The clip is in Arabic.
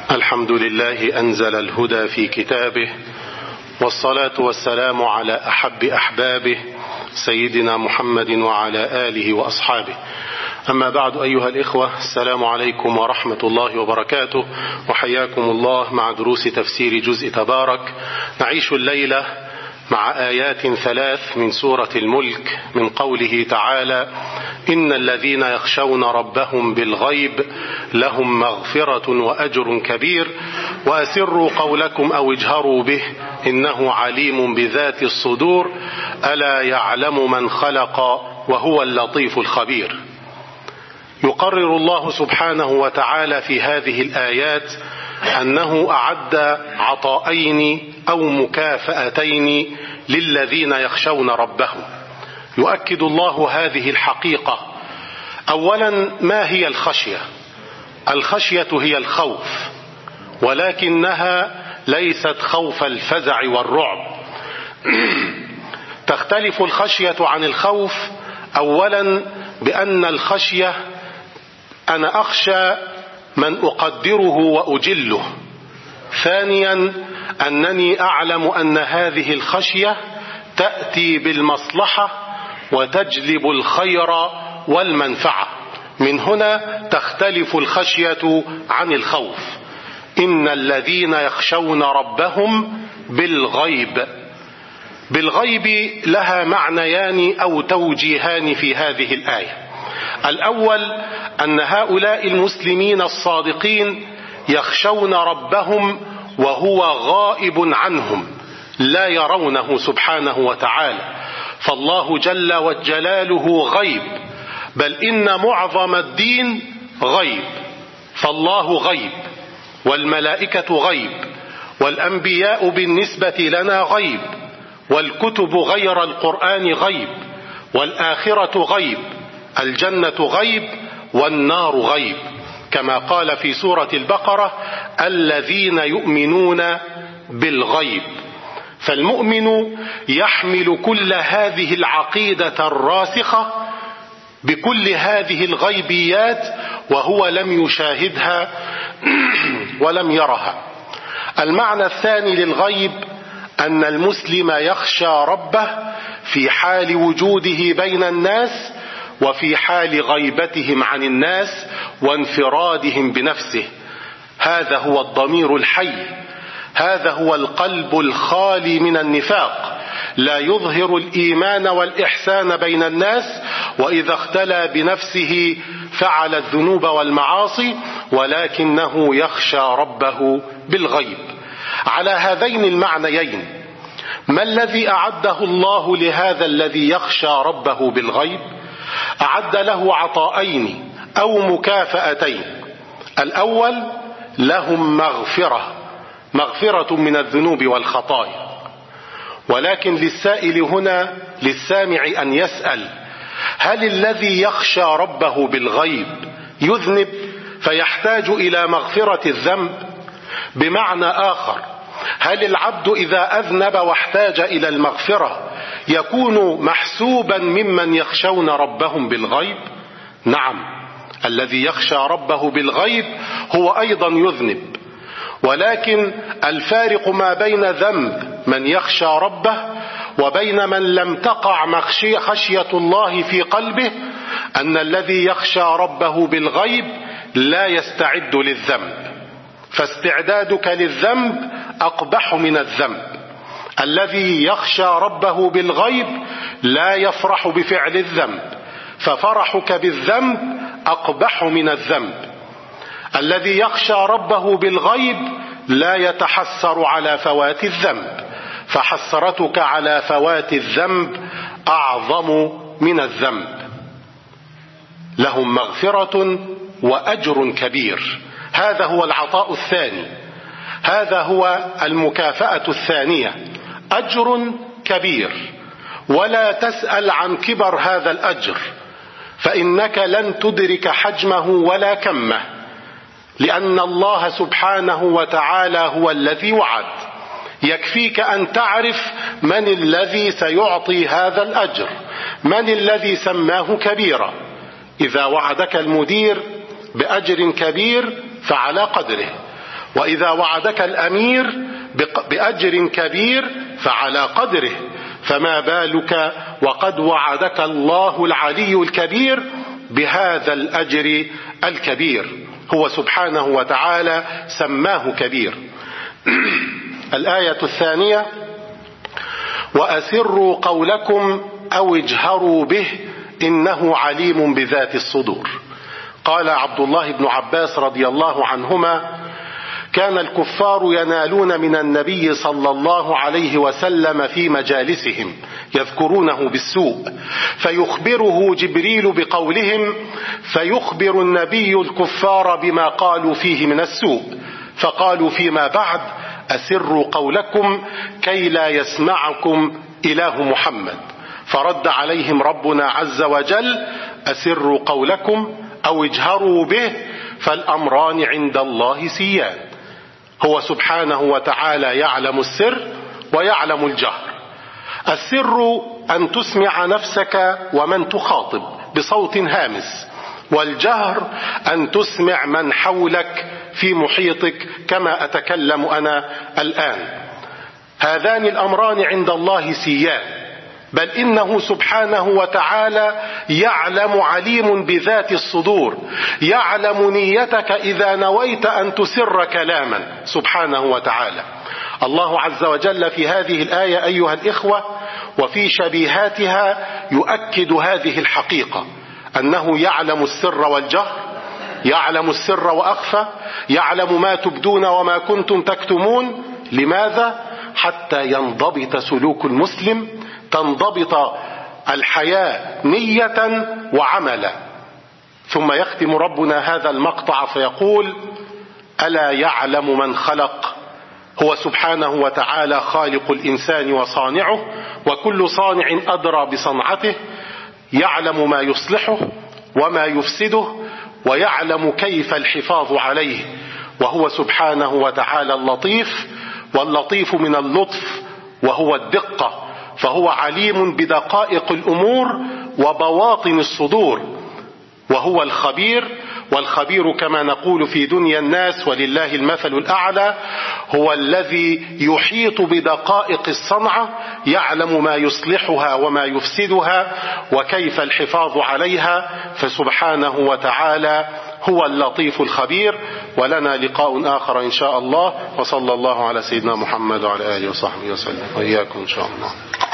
الحمد لله أنزل الهدى في كتابه، والصلاة والسلام على أحب أحبابه سيدنا محمد وعلى آله وأصحابه. أما بعد، أيها الإخوة، السلام عليكم ورحمة الله وبركاته، وحياكم الله مع دروس تفسير جزء تبارك. نعيش الليلة مع آيات 3 من سورة الملك، من قوله تعالى: إن الذين يخشون ربهم بالغيب لهم مغفرة وأجر كبير، وأسروا قولكم أو اجهروا به إنه عليم بذات الصدور، ألا يعلم من خلق وهو اللطيف الخبير. يقرر الله سبحانه وتعالى في هذه الآيات أنه أعد عطاءين أو مكافأتين للذين يخشون ربهم. يؤكد الله هذه الحقيقة. أولا، ما هي الخشية؟ الخشية هي الخوف، ولكنها ليست خوف الفزع والرعب. تختلف الخشية عن الخوف. أولا، بأن الخشية أنا أخشى من أقدره وأجله. ثانيا، أنني أعلم أن هذه الخشية تأتي بالمصلحة وتجلب الخير والمنفعة. من هنا تختلف الخشية عن الخوف. إن الذين يخشون ربهم بالغيب. بالغيب لها معنيان أو توجيهان في هذه الآية. الأول، أن هؤلاء المسلمين الصادقين يخشون ربهم وهو غائب عنهم، لا يرونه سبحانه وتعالى، فالله جل وجلاله غيب، بل إن معظم الدين غيب، فالله غيب، والملائكة غيب، والأنبياء بالنسبة لنا غيب، والكتب غير القرآن غيب، والآخرة غيب، الجنة غيب، والنار غيب، كما قال في سورة البقرة: الذين يؤمنون بالغيب. فالمؤمن يحمل كل هذه العقيدة الراسخة بكل هذه الغيبيات وهو لم يشاهدها ولم يرها. المعنى الثاني للغيب أن المسلم يخشى ربه في حال وجوده بين الناس، وفي حال غيبتهم عن الناس وانفرادهم بنفسه. هذا هو الضمير الحي، هذا هو القلب الخالي من النفاق، لا يظهر الإيمان والإحسان بين الناس، وإذا اختلى بنفسه فعل الذنوب والمعاصي، ولكنه يخشى ربه بالغيب. على هذين المعنيين، ما الذي أعده الله لهذا الذي يخشى ربه بالغيب؟ أعد له عطاءين أو مكافأتين. الأول، لهم مغفرة من الذنوب والخطايا. ولكن للسائل هنا، للسامع، أن يسأل: هل الذي يخشى ربه بالغيب يذنب فيحتاج إلى مغفرة الذنب؟ بمعنى آخر، هل العبد إذا أذنب واحتاج إلى المغفرة يكون محسوبا ممن يخشون ربهم بالغيب؟ نعم، الذي يخشى ربه بالغيب هو أيضا يذنب، ولكن الفارق ما بين ذنب من يخشى ربه وبين من لم تقع خشية الله في قلبه أن الذي يخشى ربه بالغيب لا يستعد للذنب، فاستعدادك للذنب أقبح من الذنب. الذي يخشى ربه بالغيب لا يفرح بفعل الذنب، ففرحك بالذنب أقبح من الذنب. الذي يخشى ربه بالغيب لا يتحسر على فوات الذنب، فحسرتك على فوات الذنب أعظم من الذنب. لهم مغفرة وأجر كبير. هذا هو العطاء الثاني، هذا هو المكافأة الثانية، أجر كبير. ولا تسأل عن كبر هذا الأجر، فإنك لن تدرك حجمه ولا كمه، لأن الله سبحانه وتعالى هو الذي وعد. يكفيك أن تعرف من الذي سيعطي هذا الأجر، من الذي سماه كبيرا. إذا وعدك المدير بأجر كبير فعلى قدره، وإذا وعدك الأمير بأجر كبير فعلى قدره، فما بالك وقد وعدك الله العلي الكبير بهذا الأجر الكبير. هو سبحانه وتعالى سماه كبير. الآية الثانية: وأسروا قولكم أو اجهروا به إنه عليم بذات الصدور. قال عبد الله بن عباس رضي الله عنهما: كان الكفار ينالون من النبي صلى الله عليه وسلم في مجالسهم يذكرونه بالسوء، فيخبره جبريل بقولهم، فيخبر النبي الكفار بما قالوا فيه من السوء، فقالوا فيما بعد: أسروا قولكم كي لا يسمعكم إله محمد. فرد عليهم ربنا عز وجل: أسروا قولكم أو اجهروا به فالأمران عند الله سيان. هو سبحانه وتعالى يعلم السر ويعلم الجهر. السر أن تسمع نفسك ومن تخاطب بصوت هامس، والجهر أن تسمع من حولك في محيطك كما أتكلم أنا الآن. هذان الأمران عند الله سيان، بل إنه سبحانه وتعالى يعلم عليم بذات الصدور، يعلم نيتك إذا نويت أن تسر كلاما سبحانه وتعالى. الله عز وجل في هذه الآية أيها الإخوة وفي شبيهاتها يؤكد هذه الحقيقة، أنه يعلم السر والجهر، يعلم السر وأخفى، يعلم ما تبدون وما كنتم تكتمون. لماذا؟ حتى ينضبط سلوك المسلم، تنضبط الحياة نية وعملا. ثم يختم ربنا هذا المقطع فيقول: ألا يعلم من خلق. هو سبحانه وتعالى خالق الإنسان وصانعه، وكل صانع أدرى بصنعته، يعلم ما يصلحه وما يفسده، ويعلم كيف الحفاظ عليه. وهو سبحانه وتعالى اللطيف، واللطيف من اللطف وهو الدقة، فهو عليم بدقائق الأمور وبواطن الصدور. وهو الخبير، والخبير كما نقول في دنيا الناس ولله المثل الأعلى هو الذي يحيط بدقائق الصنعة، يعلم ما يصلحها وما يفسدها وكيف الحفاظ عليها. فسبحانه وتعالى هو اللطيف الخبير. ولنا لقاء آخر إن شاء الله، وصلى الله على سيدنا محمد وعلى آله وصحبه وسلم، وإياكم إن شاء الله.